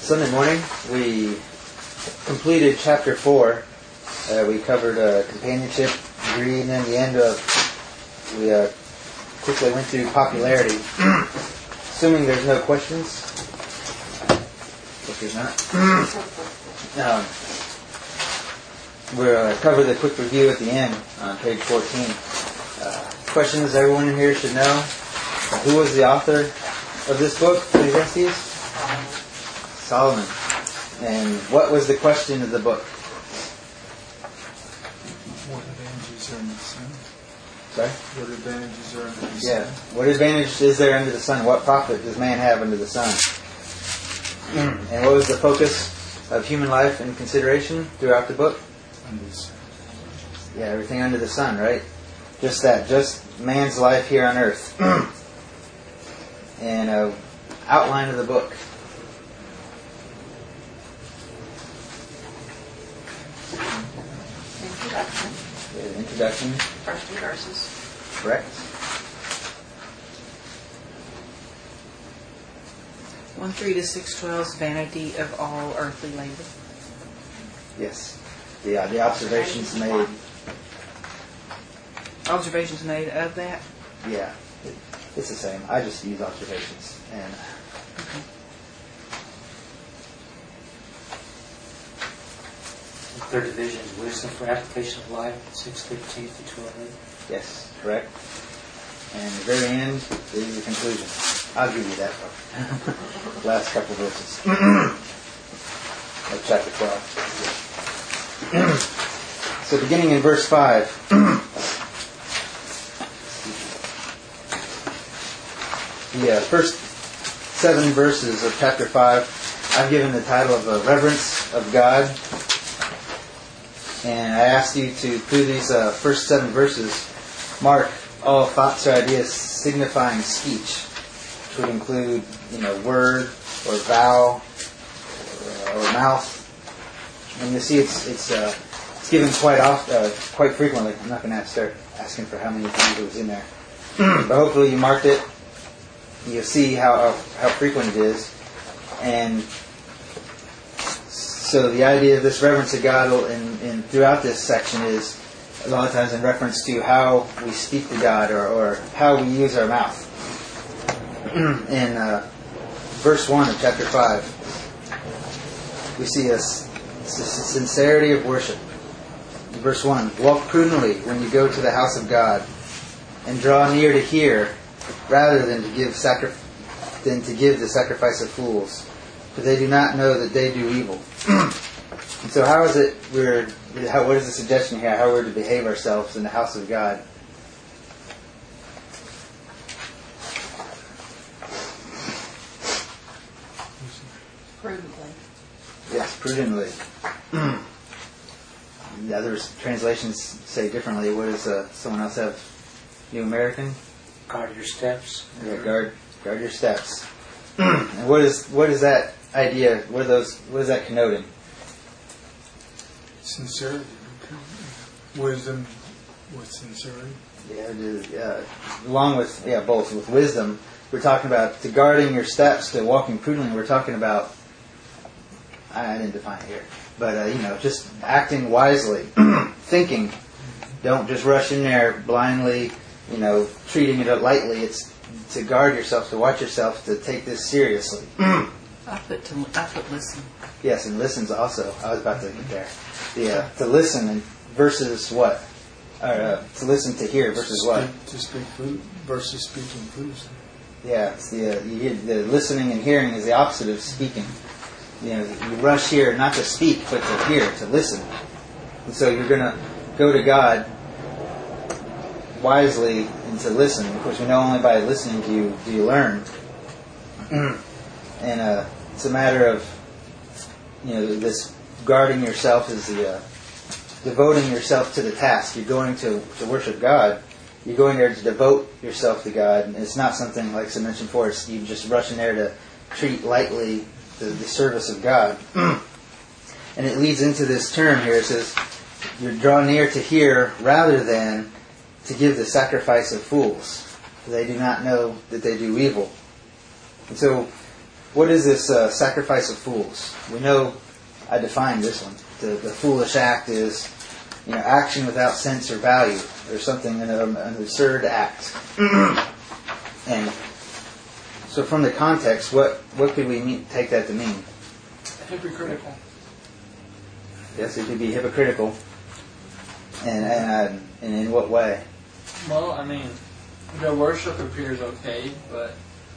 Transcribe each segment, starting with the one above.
Sunday morning, we completed chapter 4. We covered companionship, greed, and then the end we quickly went through popularity. Assuming there's no questions, if there's not, we'll cover the quick review at the end on page 14. Questions everyone in here should know. Who was the author of this book, Ecclesiastes? Solomon. And what was the question of the book? What advantages are under the sun? Sorry? What advantages are under the sun? Yeah. What advantage is there under the sun? What profit does man have under the sun? And what was the focus of human life and consideration throughout the book? Under the sun. Yeah, everything under the sun, right? Just that. Just man's life here on earth. And outline of the book. Introduction. First few verses. Correct. 1:3 to 6:12 is vanity of all earthly labor. Yes. The observations made. Observations made of that? Yeah. It's the same. I just use observations. And Okay. The third division is wisdom for application of life, 6:13 to 12:8. yes, correct. And the very end is the conclusion. I'll give you that part. Last couple verses of chapter 12. So beginning in verse 5. The first 7 verses of chapter 5, I've given the title of Reverence of God. And I asked you to, through these first 7 verses, mark all thoughts or ideas signifying speech, which would include, word or vowel or mouth. And you see, it's given quite frequently. I'm not going to start asking for how many times it was in there, but hopefully you marked it. You'll see how frequent it is. And so the idea of this reverence of God in throughout this section is a lot of times in reference to how we speak to God or how we use our mouth. In verse 1 of chapter 5, we see a sincerity of worship. In verse 1, walk prudently when you go to the house of God, and draw near to hear, rather than to give the sacrifice of fools, for they do not know that they do evil. And so how is it what is the suggestion here, how we're to behave ourselves in the house of God? Prudently. Yes, prudently. The other translations say differently. What does someone else have? New American? Guard your steps. Yeah, guard your steps. And what is that idea? What is that connoting? Sincerity. Wisdom with sincerity. Yeah, along with both with wisdom. We're talking about to guarding your steps, to walking prudently. We're talking about, I didn't define it here, but just acting wisely, thinking. Don't just rush in there blindly. Treating it lightly. It's to guard yourself, to watch yourself, to take this seriously. I put listen. Yes, and listens also. I was about to get there. To listen and versus what? To listen to hear versus what? To speak versus speaking foolishly. Yeah, it's the listening and hearing is the opposite of speaking. You rush here not to speak, but to hear, to listen. And so you're going to go to God wisely and to listen. Of course, we know only by listening do you learn. And it's a matter of this guarding yourself is the devoting yourself to the task. You're going to worship God. You're going there to devote yourself to God. And it's not something like I mentioned before. It's you just rush in there to treat lightly the service of God. And it leads into this term here. It says you draw near to hear rather than to give the sacrifice of fools, for they do not know that they do evil. And so what is this sacrifice of fools? We know I defined this one. The foolish act is, action without sense or value, or something, an absurd act. And so, from the context, what could we take that to mean? Hypocritical. Yes, it could be hypocritical. And in what way? Well, I mean, their worship appears okay, but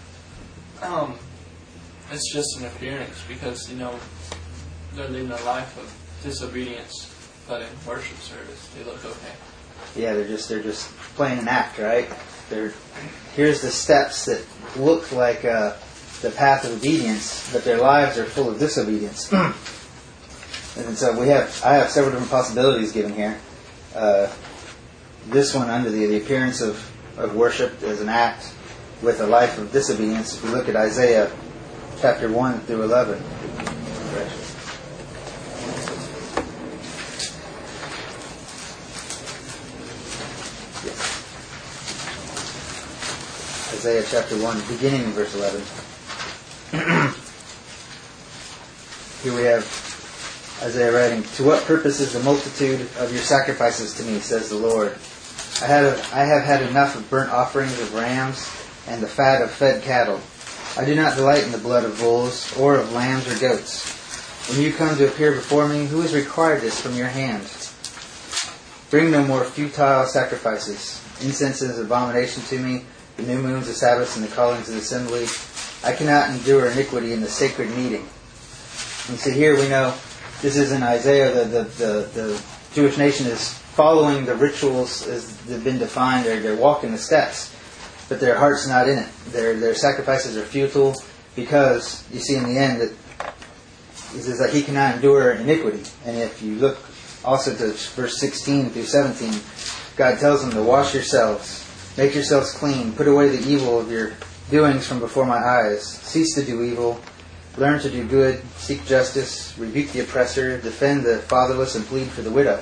it's just an appearance because, they're living a life of disobedience, but in worship service, they look okay. Yeah, they're just playing an act, right? Here's the steps that look like the path of obedience, but their lives are full of disobedience. And so I have several different possibilities given here. This one under the appearance of worship as an act with a life of disobedience. If we look at Isaiah chapter 1 through 11. Isaiah chapter 1, beginning in verse 11. Here we have Isaiah writing, "To what purpose is the multitude of your sacrifices to me, says the Lord? I have had enough of burnt offerings of rams and the fat of fed cattle. I do not delight in the blood of bulls or of lambs or goats. When you come to appear before me, who has required this from your hand? Bring no more futile sacrifices. Incense is an abomination to me, the new moons, the Sabbaths, and the callings of the assembly. I cannot endure iniquity in the sacred meeting." And so here we know, this is in Isaiah, the Jewish nation is following the rituals as they've been defined. They're walking the steps, but their heart's not in it. Their sacrifices are futile because, you see in the end, that it says that he cannot endure iniquity. And if you look also to verse 16 through 17, God tells them to wash yourselves, make yourselves clean, put away the evil of your doings from before my eyes. Cease to do evil, learn to do good, seek justice, rebuke the oppressor, defend the fatherless, and plead for the widow.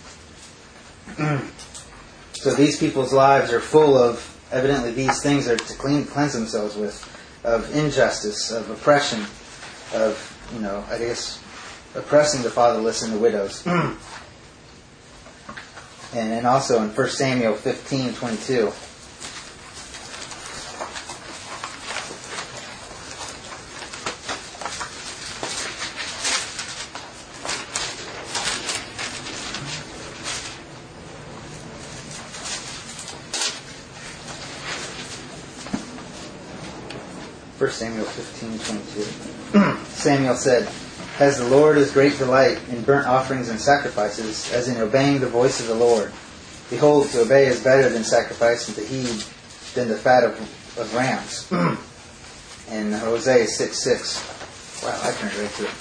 So these people's lives are full of, evidently, these things are to cleanse themselves with, of injustice, of oppression, of, oppressing the fatherless and the widows. And also in 1 Samuel 15:22. Samuel 15:22. Samuel said, "As the Lord is great delight in burnt offerings and sacrifices, as in obeying the voice of the Lord. Behold, to obey is better than sacrifice, and to heed than the fat of rams." And Hosea 6:6. Wow, I turned right to it.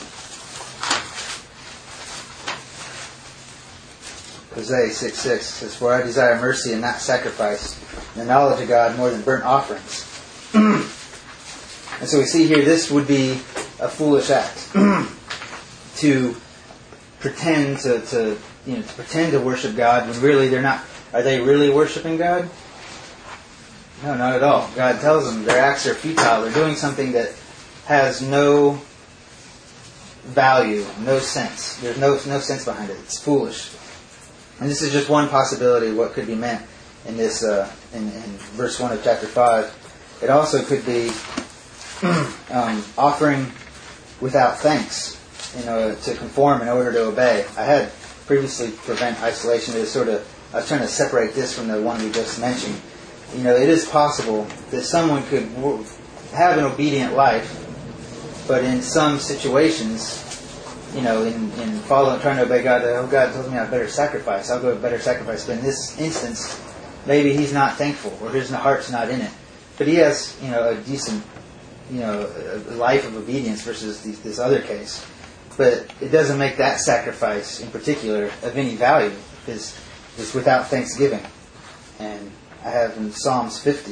Hosea 6:6 says, "For I desire mercy and not sacrifice, and the knowledge of God more than burnt offerings." And so we see here, this would be a foolish act to pretend to pretend to worship God when really they're not. Are they really worshiping God? No, not at all. God tells them their acts are futile. They're doing something that has no value, no sense. There's no sense behind it. It's foolish. And this is just one possibility of what could be meant in this in verse 1 of chapter 5. It also could be offering without thanks, to conform in order to obey. I had previously prevent isolation. I was trying to separate this from the one we just mentioned. It is possible that someone could have an obedient life, but in some situations, in trying to obey God, God tells me I better sacrifice. I'll go a better sacrifice. But in this instance, maybe he's not thankful, or his heart's not in it. But he has, a decent, a life of obedience versus this other case. But it doesn't make that sacrifice in particular of any value, because it's without thanksgiving. And I have in Psalms 50.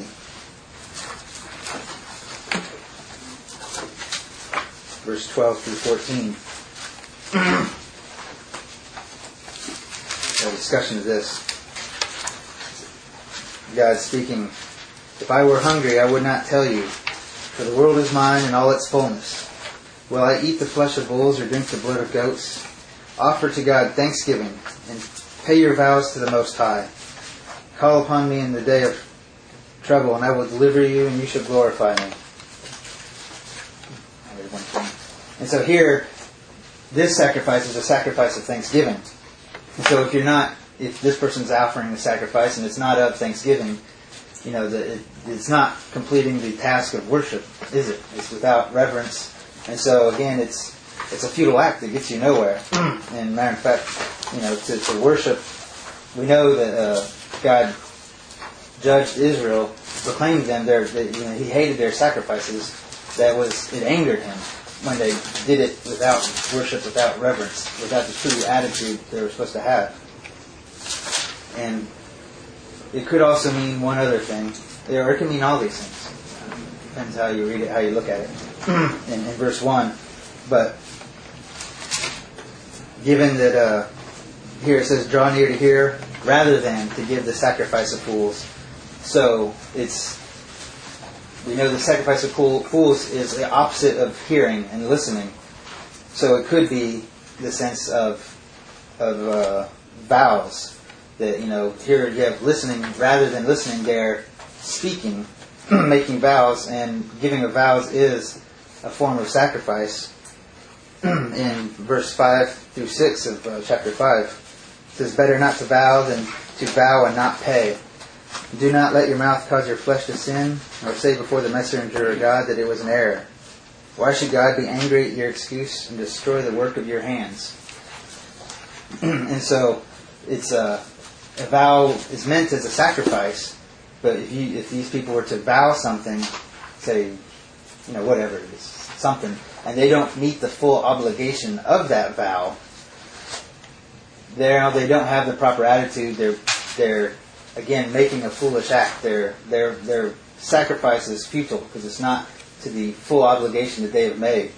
Verse 12 through 14. A discussion of this. God speaking, "If I were hungry, I would not tell you. For the world is mine and all its fullness. Will I eat the flesh of bulls or drink the blood of goats? Offer to God thanksgiving and pay your vows to the Most High. Call upon me in the day of trouble, and I will deliver you, and you shall glorify me. And so here, this sacrifice is a sacrifice of thanksgiving. And so if this person's offering the sacrifice and it's not of thanksgiving, it's not completing the task of worship, is it? It's without reverence. And so again, it's a futile act that gets you nowhere. And matter of fact, to worship, we know that God judged Israel, proclaimed them. He hated their sacrifices. It angered him when they did it without worship, without reverence, without the true attitude they were supposed to have. And it could also mean one other thing, or it can mean all these things. Depends how you read it, how you look at it. In verse 1, but given that here it says, draw near to hear, rather than to give the sacrifice of fools. So we know the sacrifice of fools is the opposite of hearing and listening. So it could be the sense of vows. That, here you have listening, rather than listening, they're speaking, making vows, and giving of vows is a form of sacrifice. In verse 5 through 6 of chapter 5, it says, better not to vow than to vow and not pay. Do not let your mouth cause your flesh to sin, or say before the messenger of God that it was an error. Why should God be angry at your excuse and destroy the work of your hands? And so, it's a vow is meant as a sacrifice, but if these people were to vow something, say, whatever it is, something, and they don't meet the full obligation of that vow, they don't have the proper attitude. They're again making a foolish act. Their sacrifice is futile because it's not to the full obligation that they have made.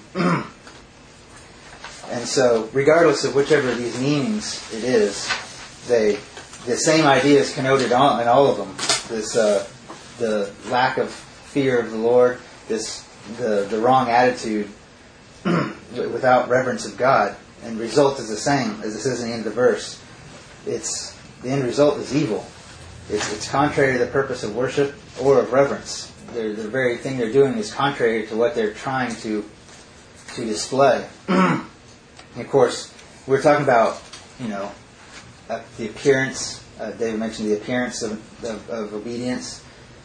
And so, regardless of whichever of these meanings it is, the same idea is connoted in all of them. This the lack of fear of the Lord, the wrong attitude without reverence of God, and the result is the same as it says in the end of the verse. The end result is evil. It's contrary to the purpose of worship or of reverence. The very thing they're doing is contrary to what they're trying to display. And of course, we're talking about the appearance. David mentioned the appearance of obedience.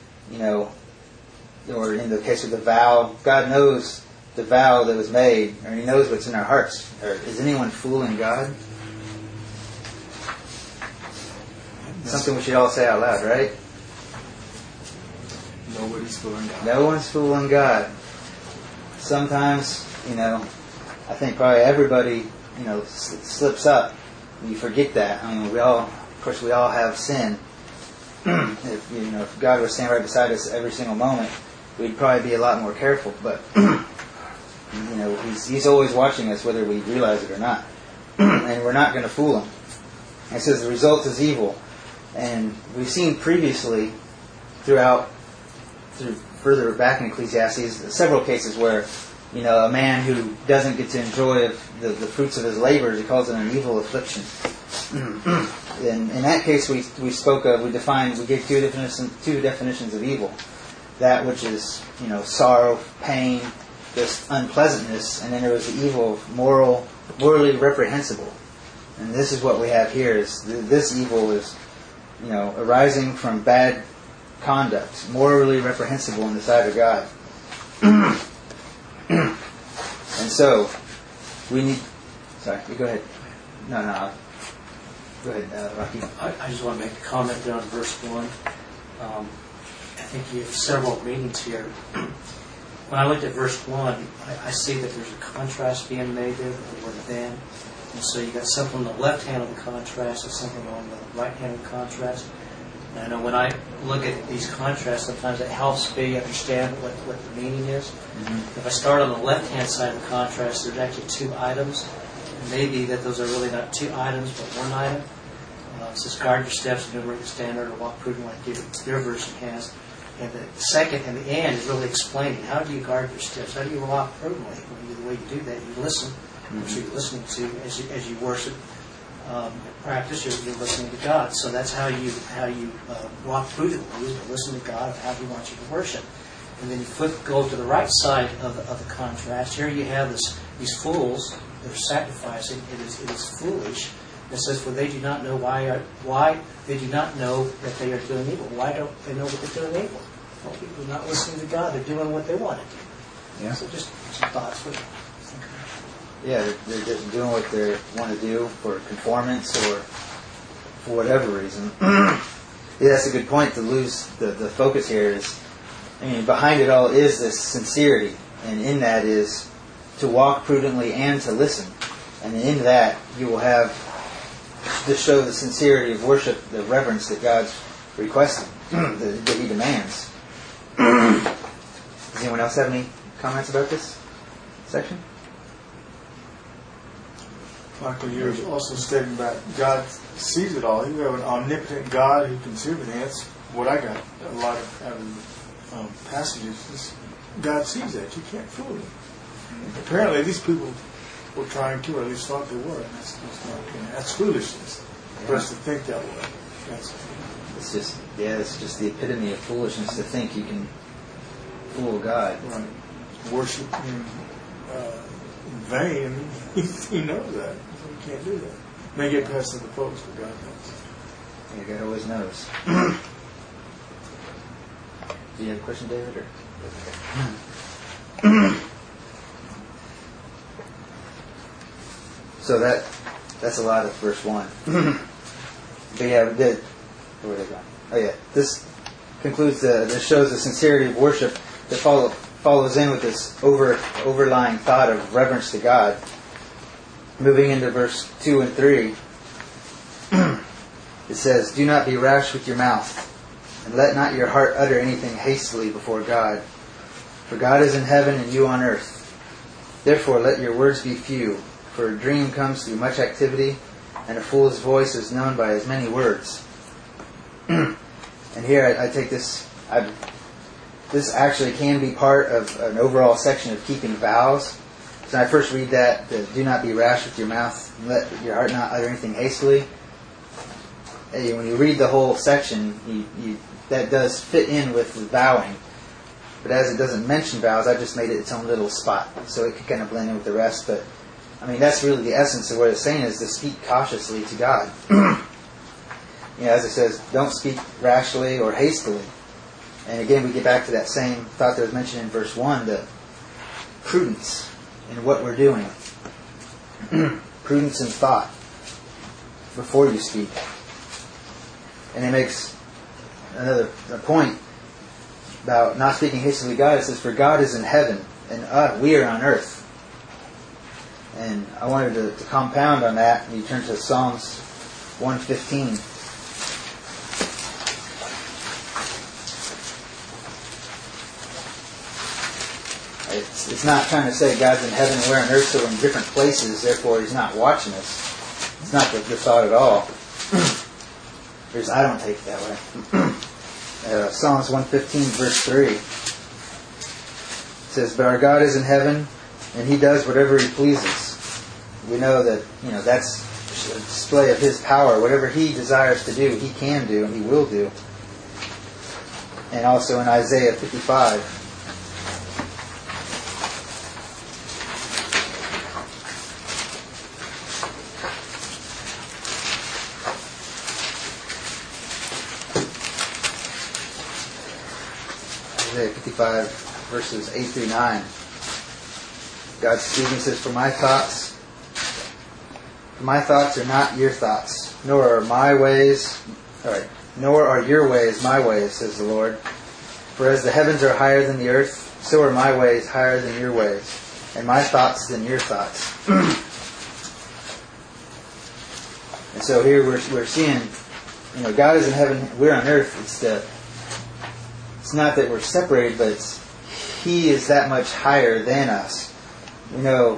Or in the case of the vow, God knows the vow that was made, or He knows what's in our hearts. Is anyone fooling God? Something we should all say out loud, right? Nobody's fooling God. No one's fooling God. Sometimes, I think probably everybody, slips up. You forget that. I mean, we all have sin. If God was standing right beside us every single moment, we'd probably be a lot more careful. But He's always watching us, whether we realize it or not, and we're not going to fool Him. It says the result is evil, and we've seen previously through further back in Ecclesiastes several cases where a man who doesn't get to enjoy the fruits of his labors, he calls it an evil affliction. In that case, we gave two definitions of evil. That which is, sorrow, pain, just unpleasantness, and then there was the evil of morally reprehensible. And this is what we have here, is this evil is, arising from bad conduct, morally reprehensible in the sight of God. And so, we need... Sorry, you go ahead. No. Go ahead, Rocky. I just want to make a comment there on verse 1. I think you have several meanings here. When I looked at verse 1, I see that there's a contrast being made there with the word then. And so you got something on the left hand of the contrast and something on the right hand of the contrast. And I know when I look at these contrasts, sometimes it helps me understand what the meaning is. Mm-hmm. If I start on the left hand side of the contrast, there's actually two items. And maybe that those are really not two items, but one item. It says, guard your steps, enumerate the standard, or walk prudently like your version has. And the second and the end is really explaining how do you guard your steps, how do you walk prudently. The way you do that, you listen. So you're listening to as you worship, practice. You're listening to God. So that's how you walk prudently. You listen to God of how He wants you to worship. And then you go to the right side of the contrast. Here you have these fools that are sacrificing. It is foolish. It says, for they do not know why they do not know that they are doing evil. Why don't they know that they're doing evil? Well, people are not listening to God. They're doing what they want to do. Yeah. So just some thoughts for them. Yeah, they're just doing what they want to do for conformance or for whatever reason. Yeah, that's a good point. To lose the focus here is, I mean, behind it all is this sincerity, and in that is to walk prudently and to listen. And in that, you will have to show the sincerity of worship, the reverence that God's requesting, that He demands. Does anyone else have any comments about this section? Michael, you were also stating about God sees it all. You have an omnipotent God who can see everything. That's what I got a lot of out of passages. God sees that. You can't fool Him. Apparently, these people were trying to, or at least thought they were. And that's foolishness for us to think that way. It's just the epitome of foolishness to think you can fool God. Right. Worship Him in vain. I mean, He knows that. So we can't do that. May get past other folks, but God knows. Yeah, God always knows. Do you have a question, David? Or? So that's a lot of verse 1. But yeah, where are they going? Oh yeah, this concludes this shows the sincerity of worship that follows in with this overlying thought of reverence to God. Moving into verse 2 and 3, it says, "Do not be rash with your mouth, and let not your heart utter anything hastily before God. For God is in heaven and you on earth. Therefore let your words be few, for a dream comes through much activity, and a fool's voice is known by his many words." And here I take this, this actually can be part of an overall section of keeping vows. So I first read that, do not be rash with your mouth, and let your heart not utter anything hastily. When you read the whole section, that does fit in with the vowing. But as it doesn't mention vows, I just made it its own little spot, so it could kind of blend in with the rest. But I mean, that's really the essence of what it's saying, is to speak cautiously to God. As it says, don't speak rashly or hastily. And again, we get back to that same thought that was mentioned in verse 1, the prudence in what we're doing. Prudence in thought before you speak. And it makes another point about not speaking hastily to God. It says, for God is in heaven, and we are on earth. And I wanted to compound on that. You turn to Psalms 115. It's not trying to say God's in heaven and we're on earth, so we're in different places, therefore He's not watching us. It's not the thought at all. I don't take it that way. Psalms 115, verse 3. It says, "But our God is in heaven, and He does whatever He pleases." We know that that's a display of His power. Whatever He desires to do, He can do, and He will do. And also in Isaiah 55. Isaiah 55, verses 8 through 9. God speaking says, For my thoughts are not your thoughts, nor are your ways my ways, says the Lord. For as the heavens are higher than the earth, so are my ways higher than your ways, and my thoughts than your thoughts. And so here we're seeing, God is in heaven, we're on earth. It's not that we're separated, but He is that much higher than us. We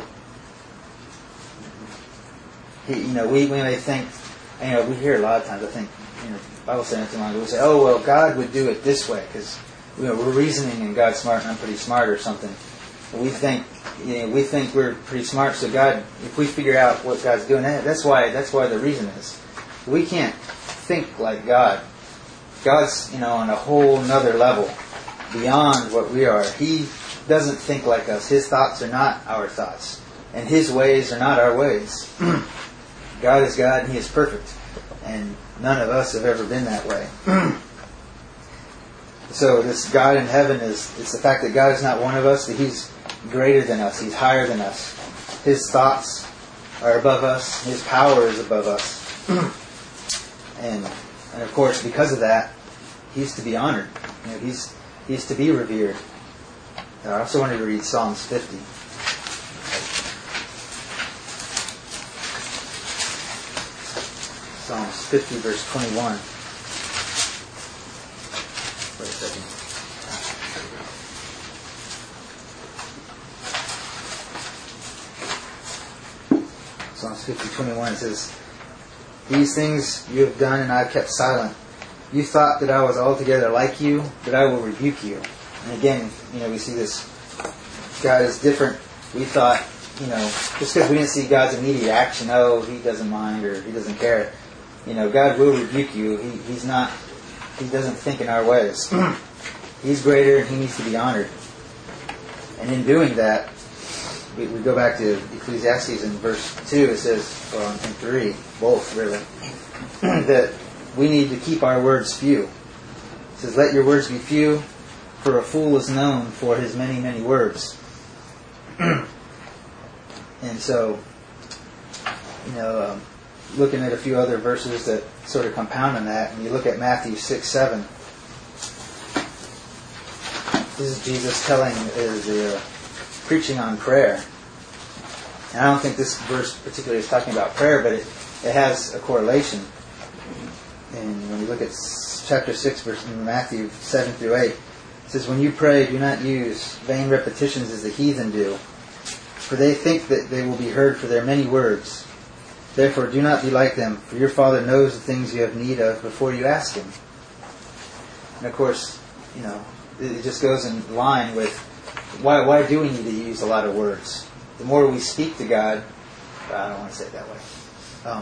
may think, we hear a lot of times, I think, Bible study not too long ago, we say, oh, well, God would do it this way, because we're reasoning and God's smart and I'm pretty smart or something. We think we're pretty smart, so God, if we figure out what God's doing, that's why the reason is. We can't think like God. God's on a whole nother level beyond what we are. He doesn't think like us. His thoughts are not our thoughts, and His ways are not our ways. God is God, and He is perfect, and none of us have ever been that way. So this God in heaven it's the fact that God is not one of us, that He's greater than us. He's higher than us. His thoughts are above us. His power is above us. And of course, because of that, He's to be honored. He's to be revered. I also wanted to read Psalms 50. Psalms 50, verse 21. Wait a second. Psalms 50:21 says, "These things you have done, and I have kept silent. You thought that I was altogether like you, but I will rebuke you." And again, we see this. God is different. We thought, just because we didn't see God's immediate action, He doesn't mind or He doesn't care. God will rebuke you. He doesn't think in our ways. He's greater and He needs to be honored. And in doing that, we go back to Ecclesiastes in verse 2, it says, well, in 3, both really, that we need to keep our words few. It says, "Let your words be few, for a fool is known for his many, many words." And so, looking at a few other verses that sort of compound on that, and you look at Matthew 6:7. This is Jesus preaching on prayer. And I don't think this verse particularly is talking about prayer, but it has a correlation. And when you look at chapter 6, verse Matthew 7-8, it says, "When you pray, do not use vain repetitions as the heathen do, for they think that they will be heard for their many words. Therefore, do not be like them, for your Father knows the things you have need of before you ask Him." And of course, it just goes in line with why do we need to use a lot of words? The more we speak to God, I don't want to say it that way.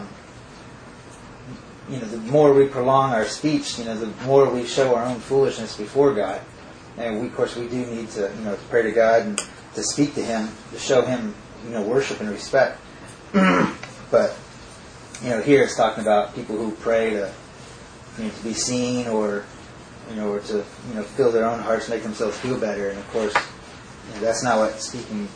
The more we prolong our speech, the more we show our own foolishness before God. And we do need to, to pray to God and to speak to Him, to show Him, worship and respect. But, here it's talking about people who pray to be seen or to, fill their own hearts, make themselves feel better. And of course, that's not what speaking.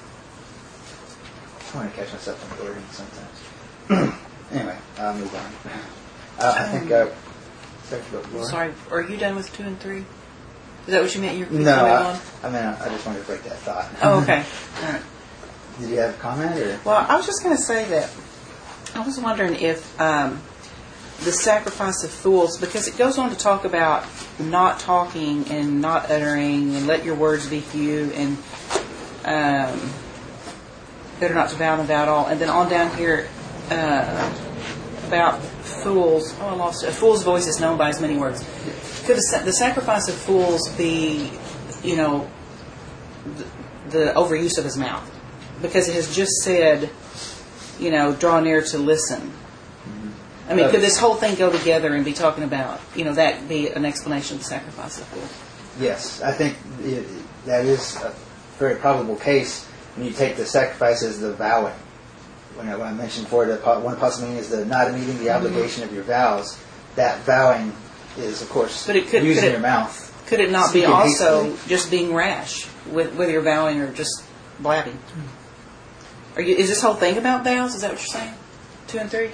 I want to catch myself on wording sometimes. Anyway, I'll move on. I think sorry, are you done with 2 and 3? Is that what you meant? No, I just wanted to break that thought. Oh, okay. All right. Did you have a comment? Or? Well, I was just going to say that I was wondering if the sacrifice of fools, because it goes on to talk about not talking and not uttering and let your words be few and better not to vow and vow at all. And then on down here about fools. Oh, I lost it. A fool's voice is known by his many words. Could the sacrifice of fools be, the overuse of his mouth? Because it has just said, draw near to listen. I mean, could this whole thing go together and be talking about, that be an explanation of the sacrifice of fools? Yes, I think that is a very probable case when you take the sacrifice as the vowing. When I mentioned before that one possible meaning is the not meeting the obligation of your vows. That vowing is, of course, using your mouth. Could it not be also just being rash with your vowing or just blabbing? Is this whole thing about vows? Is that what you're saying? 2 and 3?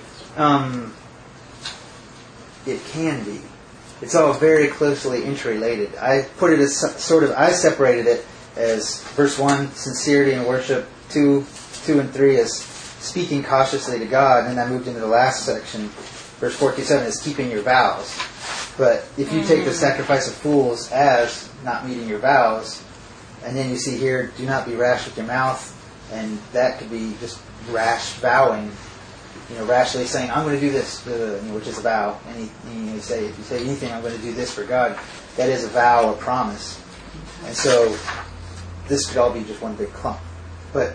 It can be. It's all very closely interrelated. I put it as I separated it as verse 1, sincerity and worship, 2 and 3 as speaking cautiously to God, and then I moved into the last section, verse 4-7 is keeping your vows. But if you take the sacrifice of fools as not meeting your vows, and then you see here, do not be rash with your mouth, and that could be just rash vowing, rashly saying, I'm going to do this, which is a vow. And you say, if you say anything, I'm going to do this for God, that is a vow or promise. And so this could all be just one big clump. But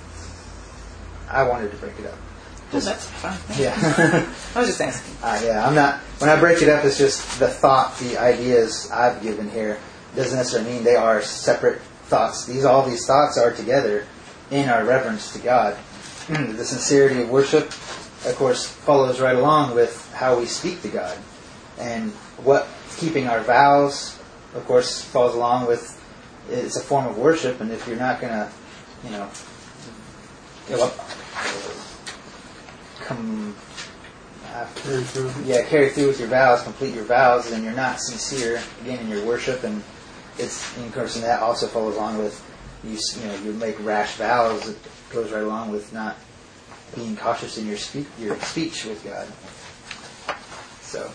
I wanted to break it up. That's fine. Yeah. I was just asking. Yeah, I'm not. When I break it up, it's just the thought, the ideas I've given here. Doesn't necessarily mean they are separate thoughts. All these thoughts are together in our reverence to God. The sincerity of worship, of course, follows right along with how we speak to God, and what keeping our vows, of course, falls along with. It's a form of worship, and if you're not going to, carry through with your vows, complete your vows, then you're not sincere again in your worship, and it's in course, and that also follows along with you make rash vows. It goes right along with not being cautious in your speech with God. So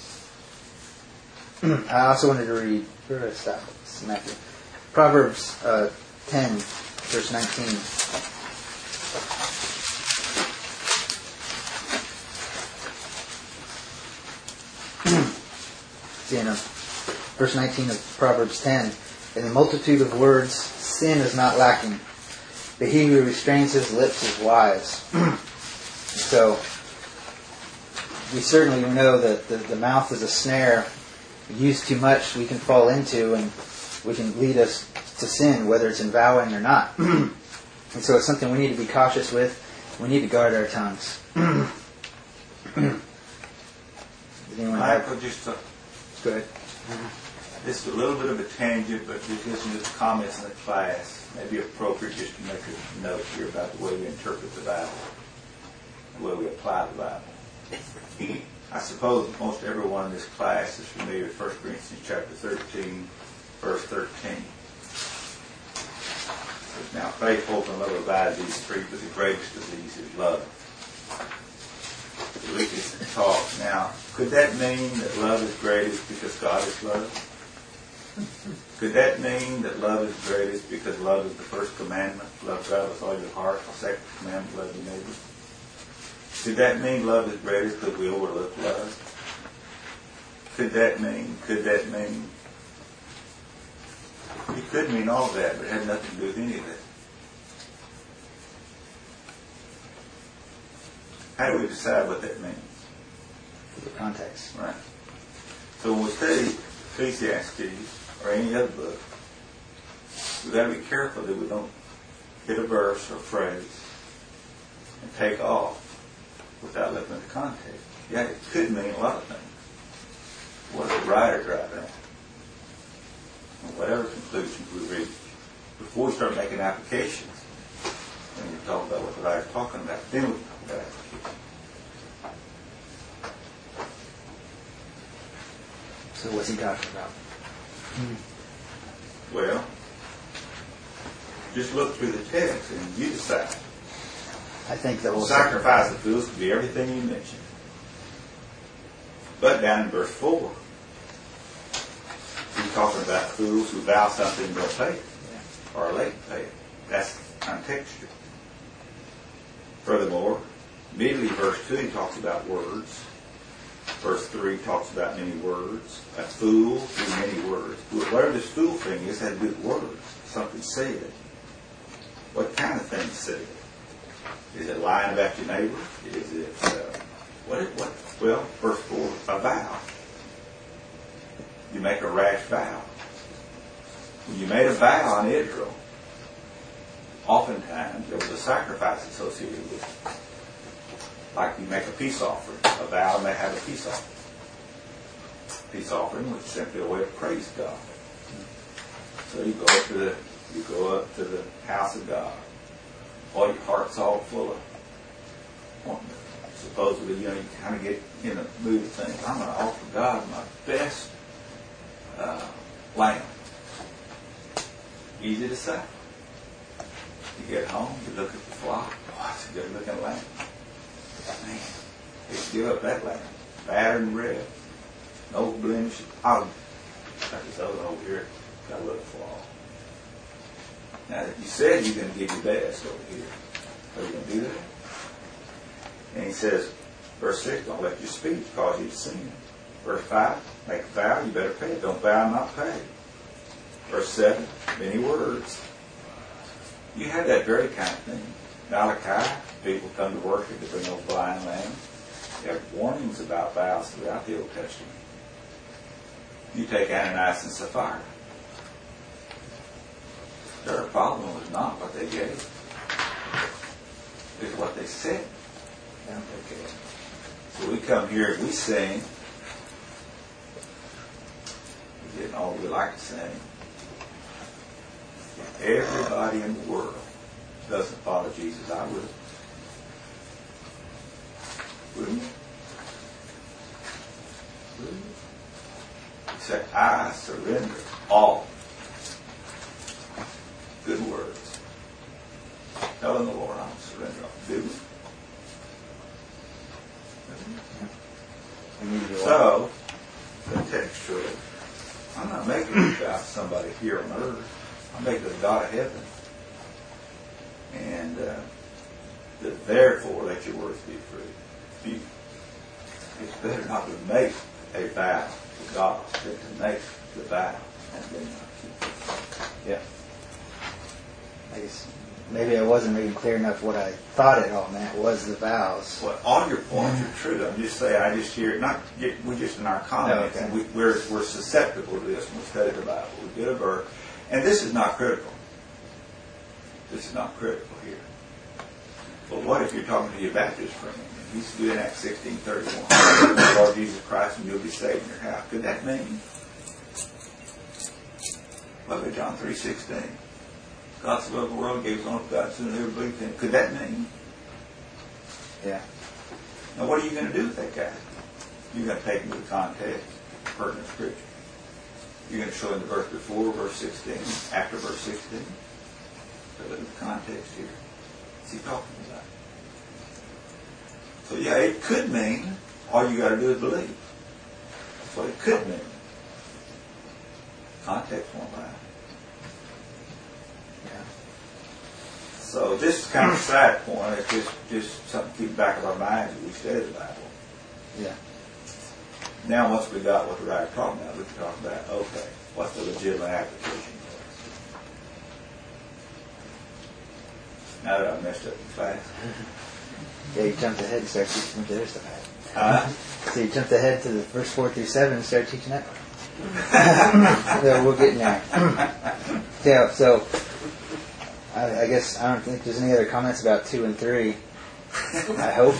I also wanted to read. Where did I stop? It's Matthew. Proverbs 10, verse 19. Verse 19 of Proverbs 10. In the multitude of words, sin is not lacking, but he who restrains his lips is wise. So, we certainly know that the mouth is a snare. Used too much, we can fall into, and we can lead us to sin, whether it's in vowing or not. And so it's something we need to be cautious with. We need to guard our tongues. Does anyone Michael, have... Go ahead. Just a little bit of a tangent, but just listen to the comments in the class. Maybe appropriate just to make a note here about the way we interpret the Bible, the way we apply the Bible. I suppose most everyone in this class is familiar with 1 Corinthians chapter 13, verse 13. Now, faith, hope, and love abide these three, but the greatest of these is love. We can talk. Now, could that mean that love is greatest because God is love? Could that mean that love is greatest because love is the first commandment? Love God with all your heart. The second commandment, love your neighbor. Could that mean love is greatest because we overlook love? Could that mean? It could mean all of that, but it had nothing to do with any of that. How do we decide what that means? The context. Right. So when we study Ecclesiastes or any other book, we've got to be careful that we don't hit a verse or phrase and take off without looking at the context. Yeah, it could mean a lot of things. What does the writer drive at? And whatever conclusions we reach, before we start making applications, when we talk about what the writer's talking about, then we talk about applications. So what's he talking about? Well, just look through the text and you decide. I think the whole sacrifice of fools could be everything you mentioned. But down in verse 4, he's talking about fools who vow something and don't pay it, or are late to pay it. That's contextual. Furthermore, immediately verse 2 he talks about words. Verse 3 talks about many words. A fool with many words. Whatever this fool thing is, had to do with words. Something said. What kind of thing said? Is it lying about your neighbor? Is it, what? Well, verse 4, a vow. You make a rash vow. When you made a vow in Israel, oftentimes there was a sacrifice associated with it. Like you make a peace offering. A vow may have a peace offering. Peace offering was simply a way to praise God. So you go up to the house of God. All your heart's all full of supposedly, you kind of get in a mood of thinking, I'm going to offer God my best lamb. Easy to say. You get home, you look at the flock. Oh, it's a good looking lamb. Man, you give up that lamb. Battered and red. No blemish. Got this other one over here. Got a little flaw. Now, you said you're going to give your best over here. Are you going to do that? And he says, verse 6, don't let your speech cause you to sin. Verse 5, make a vow, you better pay it. Don't vow and not pay. Verse 7, many words. You have that very kind of thing. Malachi, people come to worship to bring no blind lamb. You have warnings about vows throughout the Old Testament. You take Ananias and Sapphira. Their problem was not what they gave. It's what they said. Okay. So we come here and we sing. We're getting all we like to sing. If everybody in the world doesn't follow Jesus, I will. Will you? Will you? He said, I surrender all. Good words. Telling the Lord, I'll surrender all. Do we? So, contextually, I'm not making it about somebody here on earth. I'm making it the God of heaven. And therefore, let your words be free. It's better not to make a vow to God than to make the vow and then not keep it. Yeah. I guess maybe I wasn't making clear enough what I thought it all meant was the vows. Well, all your points are true. I'm just saying, I just hear it. We're just in our comments, okay. and we're susceptible to this when we study the Bible. We get a verse, and this is not critical. This is not critical here. But what if you're talking to your Baptist friend? And he's doing Acts 16:31. Lord Jesus Christ, and you'll be saved in your house. Could that mean? Look at John 3:16. God so loved the world, gave his only begotten Son, whoever believed in him. Could that mean? Yeah. Now, what are you going to do with that guy? You're going to take him to the context, pertinent scripture. You're going to show him the verse before verse 16, after verse 16. So look at the context here. What's he talking about? So yeah, it could mean all you got to do is believe. That's what it could mean. Context won't lie. Yeah. So this is kind of a side point. It's just something to keep back of our minds as we study the Bible. Yeah. Now, once we got what the right talking about, we can talk about, okay, what's the legitimate application? Now that I've messed up the class. Yeah, you jumped ahead and started teaching the other stuff. So you jumped ahead to the verse 4 through 7 and started teaching that part. So we'll get in there. Yeah, so I guess I don't think there's any other comments about 2 and 3. I hope.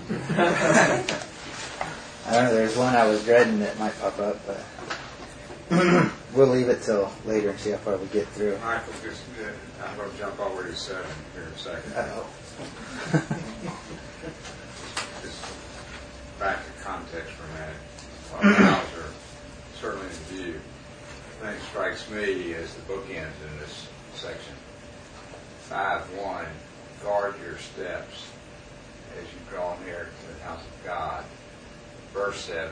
I don't know, there's one I was dreading that might pop up, but we'll leave it till later and see how far we get through. Michael, I'm going to jump all the way to 7 here in a second. Uh-oh. Just back to context for a minute. While vows are certainly in view, the thing that strikes me as the bookends in this section. 5:1, guard your steps as you draw near to the house of God. Verse 7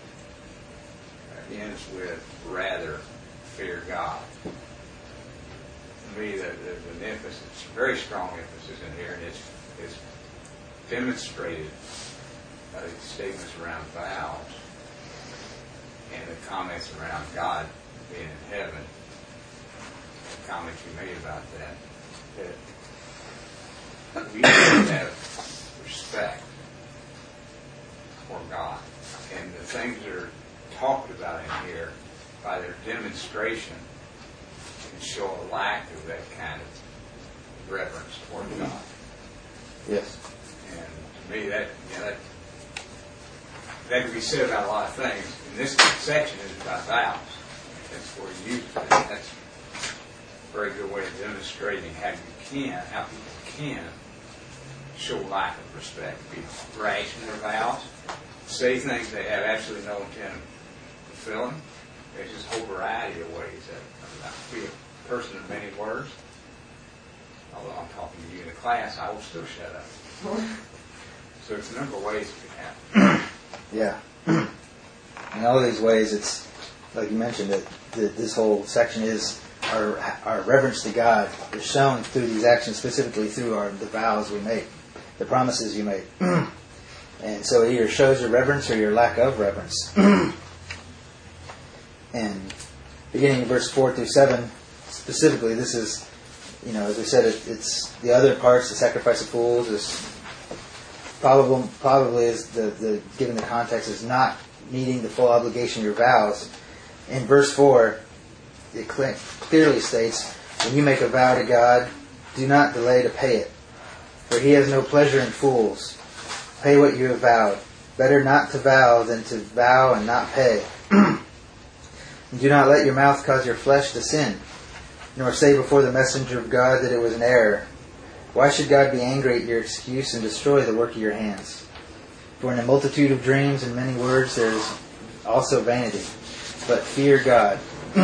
ends with, rather, fear God. To me, there's an emphasis, very strong emphasis in here, and it's demonstrated by the statements around vows and the comments around God being in heaven, the comments you made about that we need to have respect for God. And the things that are talked about in here, by their demonstration, can show a lack of that kind of reverence toward God. Yes. And to me, that can be said about a lot of things. And this section is about vows. That's where you use it. That's a very good way of demonstrating how people can show lack of respect. Be rash in their vows, say things they have absolutely no intent of fulfilling. There's just a whole variety of ways that be a person of many words. Although I'm talking to you in a class, I will still shut up. So it's a number of ways it can happen. Yeah. In all these ways, it's, like you mentioned, that this whole section is our reverence to God is shown through these actions, specifically through the vows we make, the promises you make. And so it either shows your reverence or your lack of reverence. And beginning in verse 4 through 7, specifically, this is, as we said, it's the other parts, the sacrifice of fools, is probably is given the context, is not meeting the full obligation of your vows. In verse 4, it clearly states, when you make a vow to God, do not delay to pay it, for He has no pleasure in fools. Pay what you have vowed. Better not to vow than to vow and not pay. And do not let your mouth cause your flesh to sin, nor say before the messenger of God that it was an error. Why should God be angry at your excuse and destroy the work of your hands? For in a multitude of dreams and many words there is also vanity. But fear God.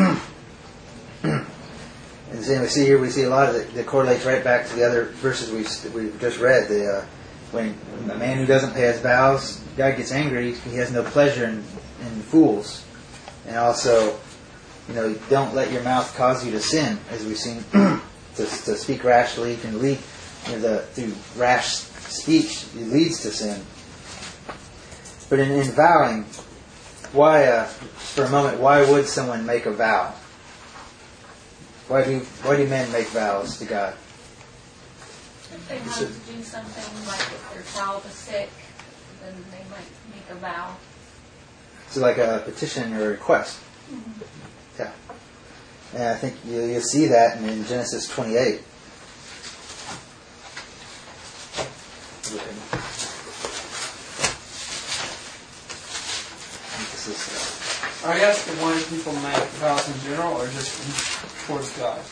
And then we see a lot of it that correlates right back to the other verses we've just read. When a man who doesn't pay his vows, God gets angry. He has no pleasure in fools. And also, don't let your mouth cause you to sin, as we've seen. to speak rashly can lead, through rash speech, it leads to sin. But in vowing, why, for a moment, why would someone make a vow? Why do men make vows to God? If they have to do something, like if their child is sick, then they might make a vow. So like a petition or a request. Mm-hmm. Yeah. And I think you'll see that in Genesis 28. Are you asking why people make vows in general or just towards God?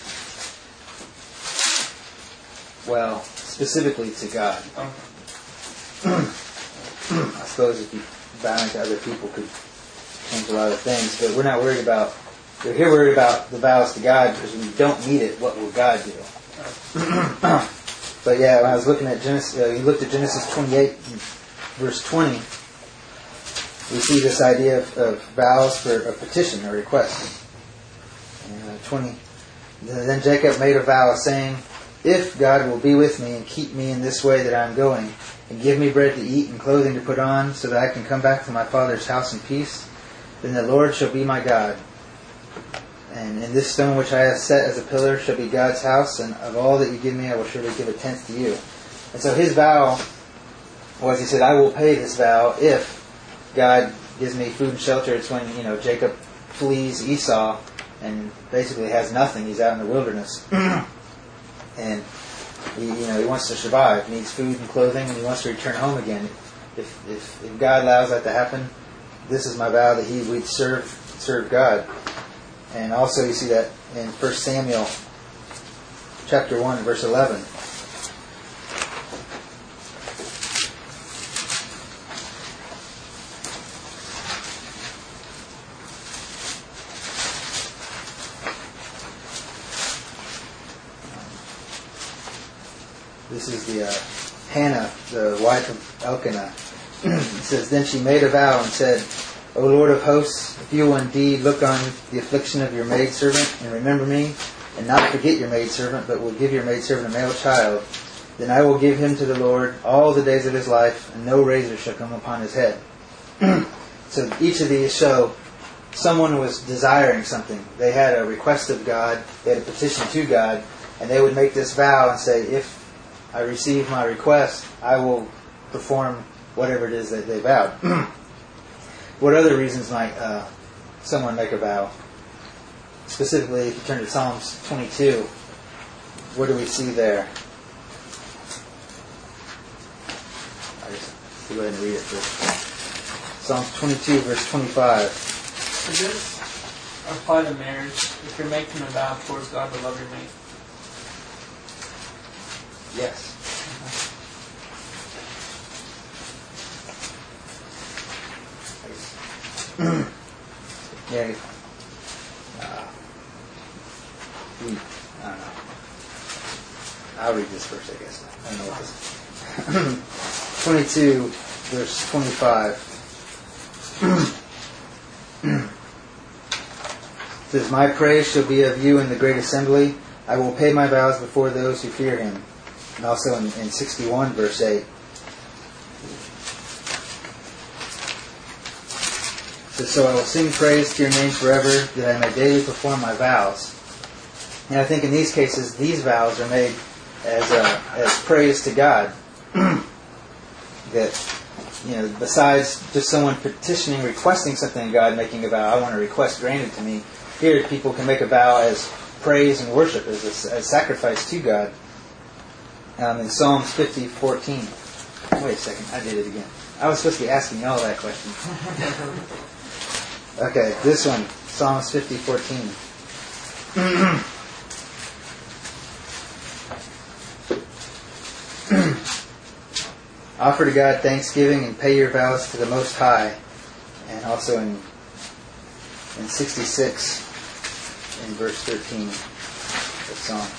Well, specifically to God. Okay. I suppose if you vowing to other people could change a lot of things, but we're not worried about. We're here worried about the vows to God because when you don't meet it, what will God do? But yeah, when I was looking at Genesis, you looked at Genesis 28, verse 20. We see this idea of vows for a petition or request. 20. Then Jacob made a vow, saying, "If God will be with me and keep me in this way that I am going, and give me bread to eat and clothing to put on, so that I can come back to my father's house in peace, then the Lord shall be my God. And in this stone which I have set as a pillar shall be God's house, and of all that you give me I will surely give a tenth to you." And so his vow was, he said, I will pay this vow if God gives me food and shelter. It's when, Jacob flees Esau and basically has nothing. He's out in the wilderness. And he wants to survive, needs food and clothing, and he wants to return home again. If God allows that to happen, this is my vow that we'd serve God. And also you see that in 1 Samuel chapter 1, verse 11. This is the Hannah, the wife of Elkanah. It says, "Then she made a vow and said, O Lord of hosts, if you will indeed look on the affliction of your maidservant and remember me, and not forget your maidservant, but will give your maidservant a male child, then I will give him to the Lord all the days of his life, and no razor shall come upon his head." So each of these show someone was desiring something. They had a request of God, they had a petition to God, and they would make this vow and say, if I receive my request, I will perform whatever it is that they vowed. What other reasons might someone make a vow? Specifically, if you turn to Psalms 22, what do we see there? I'll just go ahead and read it first. Psalms 22, verse 25. Does this apply to marriage? If you're making a vow towards God to love your mate? Yes. Yeah. I don't know. I'll read this verse, I guess. I don't know what this 22, verse 25. It says, "My praise shall be of you in the great assembly. I will pay my vows before those who fear him." And also in 61, verse 8. says, so I will sing praise to your name forever, that I may daily perform my vows. And I think in these cases, these vows are made as praise to God. That, besides just someone petitioning, requesting something of God, making a vow, I want a request granted to me. Here, people can make a vow as praise and worship, as sacrifice to God. In Psalms 50:14. Wait a second, I did it again. I was supposed to be asking y'all that question. Okay, this one, Psalms 50:14. Offer to God thanksgiving and pay your vows to the Most High. And also in 66, in verse 13, the song.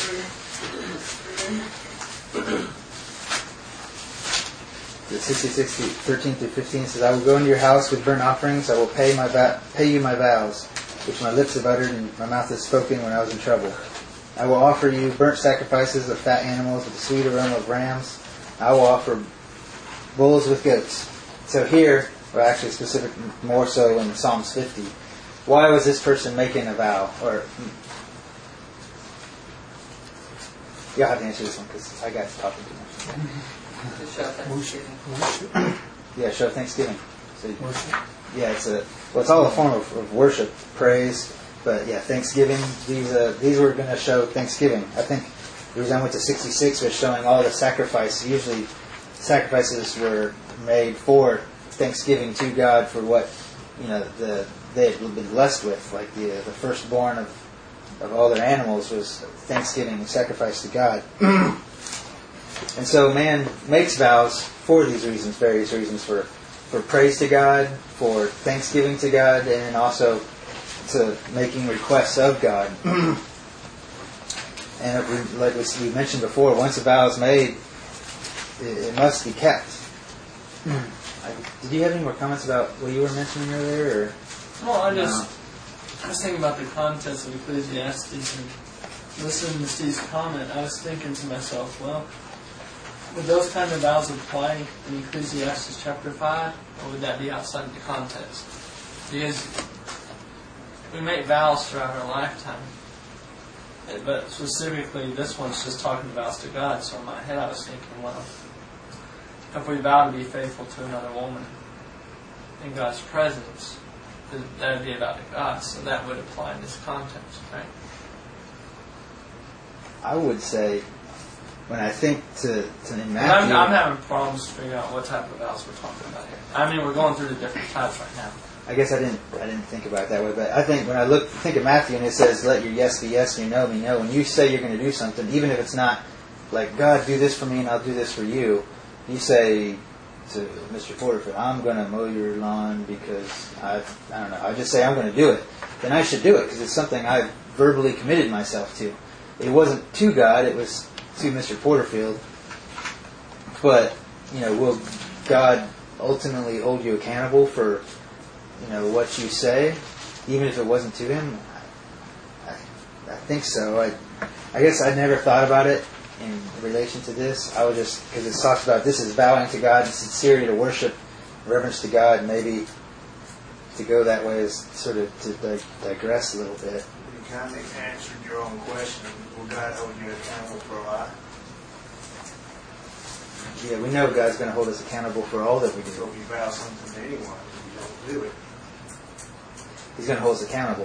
The 66, 13 through 15 says, I will go into your house with burnt offerings. I will pay you my vows, which my lips have uttered and my mouth has spoken when I was in trouble. I will offer you burnt sacrifices of fat animals with the sweet aroma of rams. I will offer bulls with goats. So here, or actually specific more so in Psalms 50, why was this person making a vow? Or you'll have to answer this one because I got talking too much. To show thanksgiving. Yeah, show thanksgiving. So, yeah, it's all a form of worship, praise, but yeah, thanksgiving. These were going to show thanksgiving. I think the reason I went to 66 was showing all the sacrifice. Usually, sacrifices were made for thanksgiving to God for what they had been blessed with, like the firstborn of all their animals was thanksgiving and sacrifice to God. And so man makes vows for these reasons, various reasons, for praise to God, for thanksgiving to God, and then also to making requests of God. And like we mentioned before, once a vow is made, it must be kept. Did you have any more comments about what you were mentioning earlier? Or? Well, I was thinking about the contents of Ecclesiastes, and listening to Steve's comment, I was thinking to myself, well, would those kind of vows apply in Ecclesiastes chapter 5, or would that be outside the context? Because we make vows throughout our lifetime, but specifically this one's just talking vows to God, so in my head I was thinking, well, if we vow to be faithful to another woman in God's presence, that would be a vow to God, so that would apply in this context, right? I would say, when I think to in Matthew, I'm having problems figuring out what type of vows we're talking about here. I mean, we're going through the different types right now. I guess I didn't think about it that way, but I think when I think of Matthew and it says, let your yes be yes and your no be no, when you say you're going to do something, even if it's not like, God, do this for me and I'll do this for you, you say to Mr. Porterfield, I'm going to mow your lawn because I don't know, I just say I'm going to do it, then I should do it because it's something I've verbally committed myself to. It wasn't to God, it was to Mr. Porterfield. But, will God ultimately hold you accountable for, what you say, even if it wasn't to Him? I think so. I guess I never thought about it in relation to this. I would just, because it talks about this is vowing to God, sincerity to worship, reverence to God, maybe to go that way is sort of to digress a little bit. You kind of answered your own question. Will God hold you accountable for a lie? Yeah, we know God's going to hold us accountable for all that we do. So if you vow something to anyone, if you don't do it, He's going to hold us accountable.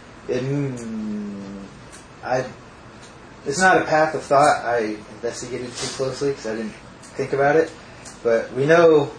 It's not a path of thought I investigated too closely because I didn't think about it. But we know,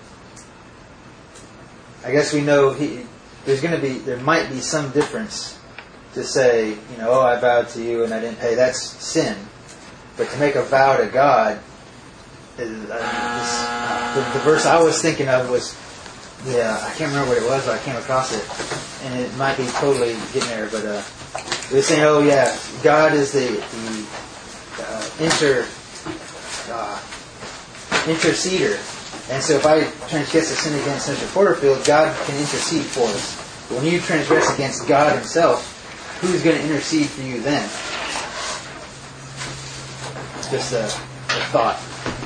I guess we know there might be some difference to say, I vowed to you and I didn't pay. That's sin. But to make a vow to God, the verse I was thinking of was, I can't remember what it was, but I came across it, and it might be totally getting there. But it was saying, God is the interceder, and so if I transgress a sin against Mr. Porterfield, God can intercede for us. But when you transgress against God Himself, who's going to intercede for you then? Just a thought.